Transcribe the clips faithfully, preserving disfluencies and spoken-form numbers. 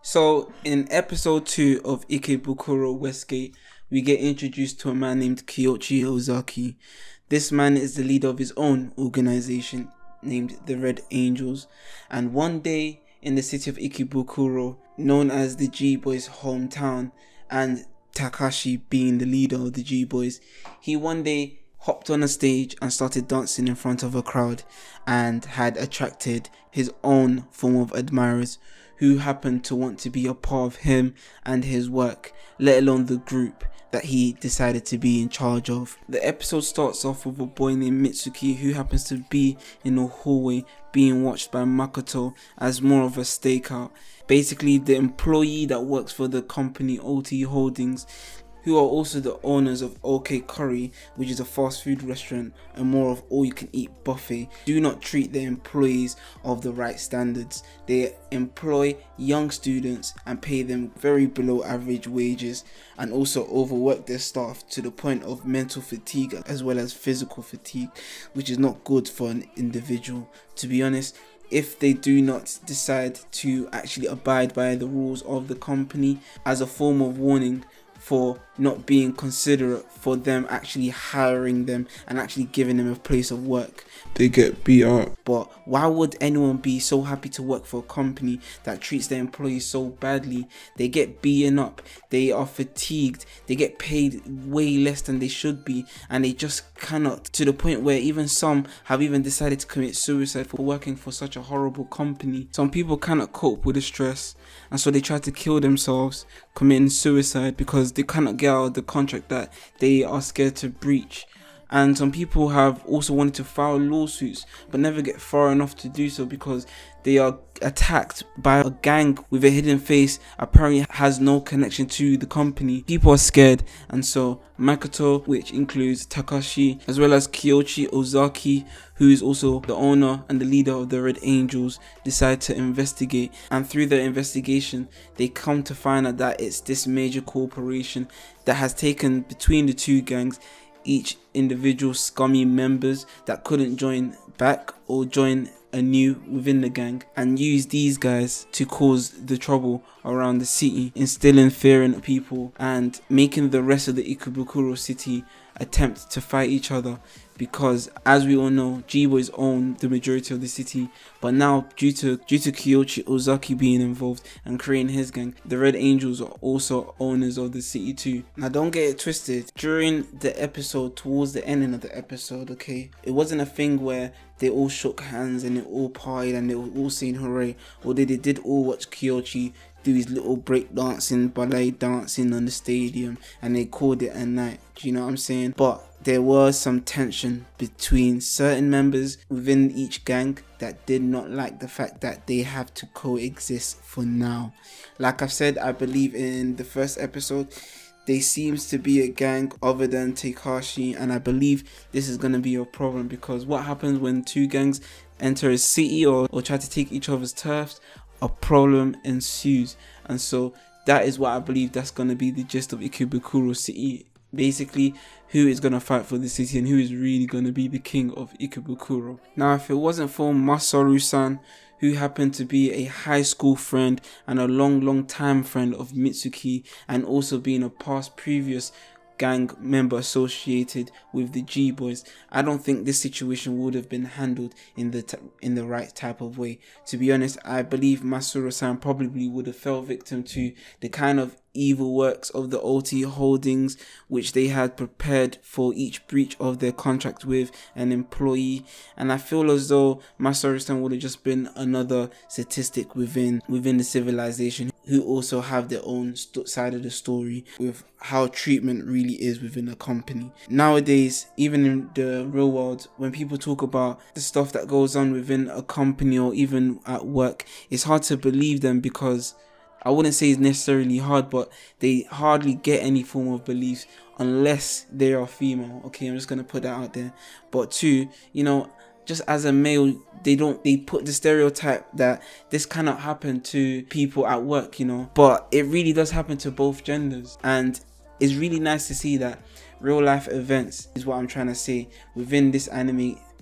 So in episode two of Ikebukuro Westgate, we get introduced to a man named Kyoichi Ozaki. This man is the leader of his own organization named the Red Angels, and one day in the city of Ikebukuro, known as the G-Boys' hometown, and Takashi being the leader of the G-Boys, he one day hopped on a stage and started dancing in front of a crowd and had attracted his own form of admirers who happened to want to be a part of him and his work, let alone the group that he decided to be in charge of. The episode starts off with a boy named Mitsuki who happens to be in a hallway being watched by Makoto as more of a stakeout. Basically, the employee that works for the company O T Holdings, who are also the owners of OK Curry, which is a fast food restaurant and more of all you can eat buffet, do not treat their employees of the right standards. They employ young students and pay them very below average wages, and also overwork their staff to the point of mental fatigue as well as physical fatigue, which is not good for an individual. To be honest, if they do not decide to actually abide by the rules of the company as a form of warning for not being considerate for them actually hiring them and actually giving them a place of work, they get beat up. But why would anyone be so happy to work for a company that treats their employees so badly? They get beaten up, they are fatigued, they get paid way less than they should be, and they just cannot, to the point where even some have even decided to commit suicide for working for such a horrible company. Some people cannot cope with the stress, and so they try to kill themselves, committing suicide, because they cannot get out of the contract that they are scared to breach. And some people have also wanted to file lawsuits but never get far enough to do so because they are attacked by a gang with a hidden face, apparently has no connection to the company. People are scared, and so Makoto, which includes Takashi, as well as Kyoichi Ozaki, who is also the owner and the leader of the Red Angels, decide to investigate. And through their investigation, they come to find out that it's this major corporation that has taken between the two gangs each individual scummy members that couldn't join back or join anew within the gang, and use these guys to cause the trouble around the city, instilling fear in people and making the rest of the Ikebukuro city attempt to fight each other, because as we all know, G-Boys own the majority of the city. But now due to due to Kyoichi Ozaki being involved and creating his gang, the Red Angels are also owners of the city too. Now don't get it twisted, during the episode, towards the ending of the episode, okay, it wasn't a thing where they all shook hands and they all partied and they were all saying hooray, or they, they did all watch Kyoichi do his little break dancing, ballet dancing on the stadium, and they called it a night. Do you know what I'm saying? But there was some tension between certain members within each gang that did not like the fact that they have to coexist for now. Like I've said, I believe in the first episode, there seems to be a gang other than Takashi, and I believe this is going to be a problem, because what happens when two gangs enter a city or, or try to take each other's turfs? A problem ensues. And so that is what I believe that's going to be the gist of Ikebukuro City. Basically, who is going to fight for the city and who is really going to be the king of Ikebukuro. Now, if it wasn't for Masaru-san, who happened to be a high school friend and a long long time friend of Mitsuki, and also being a past previous gang member associated with the G-Boys, I don't think this situation would have been handled in the t in the right type of way. To be honest, I believe Masaru-san probably would have fell victim to the kind of evil works of the O T Holdings, which they had prepared for each breach of their contract with an employee. And I feel as though Masaru-san would have just been another statistic within within the civilization, who also have their own side of the story with how treatment really is within a company. Nowadays, even in the real world, when people talk about the stuff that goes on within a company or even at work, it's hard to believe them, because I wouldn't say it's necessarily hard, but they hardly get any form of beliefs unless they are female. Okay, I'm just going to put that out there. But two, you know, just as a male, they don't they put the stereotype that this cannot happen to people at work, you know, but it really does happen to both genders. And it's really nice to see that real life events, is what I'm trying to say, within this anime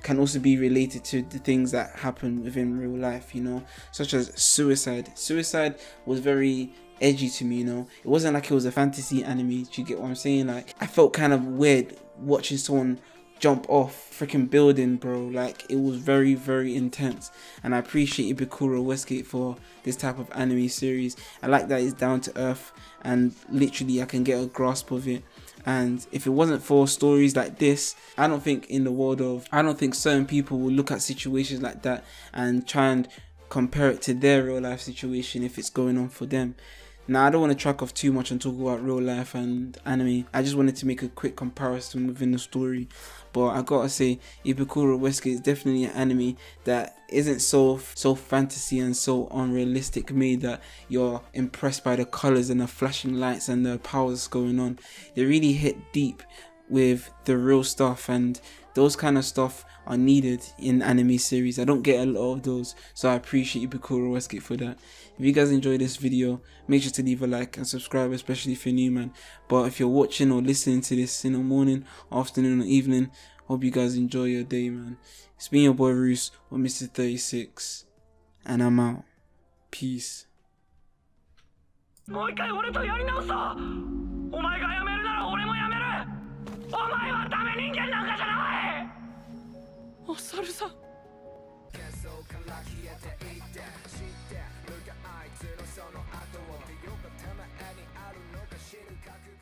can also be related to the things that happen within real life, you know, such as suicide. Suicide was very edgy to me, you know. It wasn't like it was a fantasy anime. Do you get what I'm saying? Like, I felt kind of weird watching someone jump off freaking building, bro. Like, it was very, very intense, and I appreciate Ibukuro Westgate for this type of anime series. I like that it's down to earth and literally I can get a grasp of it. And if it wasn't for stories like this, I don't think in the world of, I don't think certain people will look at situations like that and try and compare it to their real life situation if it's going on for them. Now, I don't want to track off too much and talk about real life and anime. I just wanted to make a quick comparison within the story. But I gotta say, Ibukuro Westgate is definitely an anime that isn't so so fantasy and so unrealistic made that you're impressed by the colors and the flashing lights and the powers going on. They really hit deep with the real stuff, and those kind of stuff are needed in anime series. I don't get a lot of those, so I appreciate Ibukuro Westgate for that. If you guys enjoyed this video, make sure to leave a like and subscribe, especially if you're new, man. But if you're watching or listening to this in the morning, afternoon or evening, hope you guys enjoy your day, man. It's been your boy Roos or Mister thirty-six, and I'm out. Peace. もう一回俺とやり直そう。お前がやめるなら俺もやめる。お前はダメ人間なんかじゃない。お猿さん。その後を美容がたまにあるのか知るか